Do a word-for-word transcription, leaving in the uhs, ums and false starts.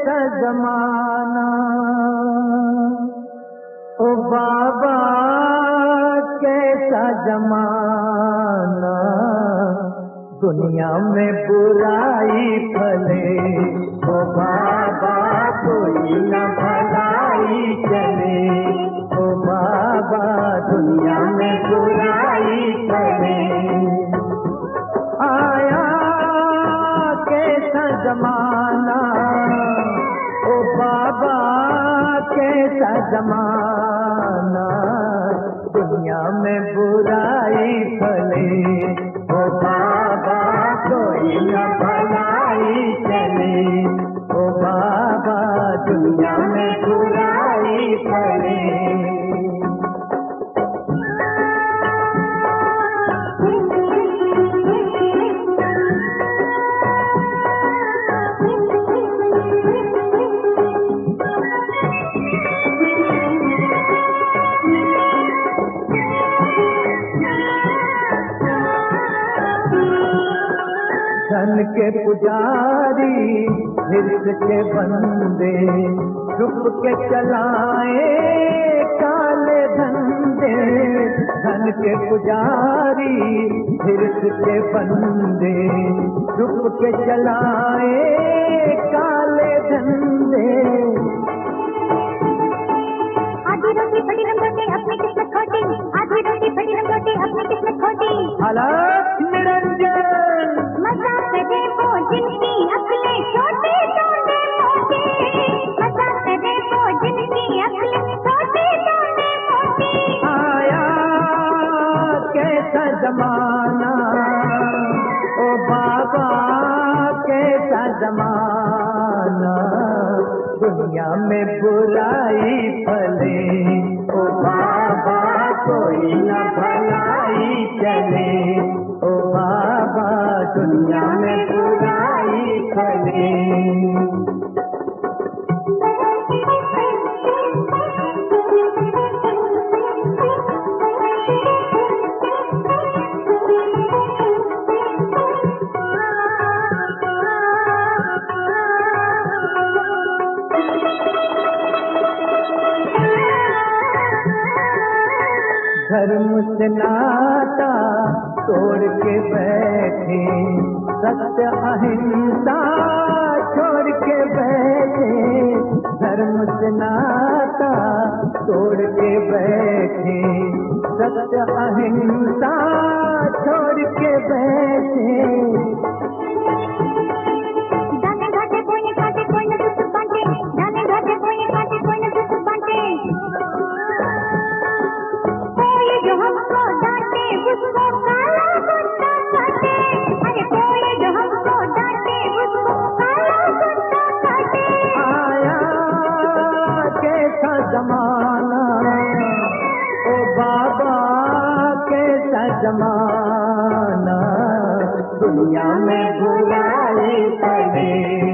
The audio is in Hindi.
कैसा जमाना, ओ बाबा कैसा जमाना, दुनिया में बुराई फले, ओ बाबा कोई न भलाई चले, ओ बाबा दुनिया में बुराई फले। आया कैसा जमाना, ओ बाबा कैसा जमाना, दुनिया में बुराई फले, ओ बाबा कोई न भलाई चले, ओ बाबा दुनिया में बुराई फले। धन के पुजारी हिर्द के बंदे, छुप के चलाए काले धंधे। धन के पुजारी हिर्द के बंदे, छुप के चलाए काले धंधे। आधी रोटी बड़ी रंगोटी अपनी किस्मत खोटी, आधी रोटी बड़ी रंगोटी अपनी किस्मत खोटी। हालात निरंजन मजाक करे वो जिनकी अक्लें छोटी टोंडे मोटी, मजाक करे वो जिनकी अक्लें छोटी टोंडे मोटी। आया कैसा जमाना, ओ बाबा कैसा जमाना, दुनिया में बुराई फले, ओ बाबा कोई न भलाई चले, ओ बाबा दुनिया में बुराई फले। धर्म से नाता तोड़ के बैठे, सत्य अहिंसा छोड़ के बैठे। धर्म से नाता तोड़ के बैठे, सत्य अहिंसा छोड़ के बैठे। दाने घाटे कोई न काटे, कोई न दुख बांटे, दाने घाटे कोई न काटे, कोई न दुख बांटे। कोई जो हमको डांटे उसको काला कुत्ता काटे, अरे कोई जो हमको डांटे उसको काला कुत्ता काटे। आया कैसा जमाना, ओ बाबा कैसा जमाना, दुनिया में बुराई फले।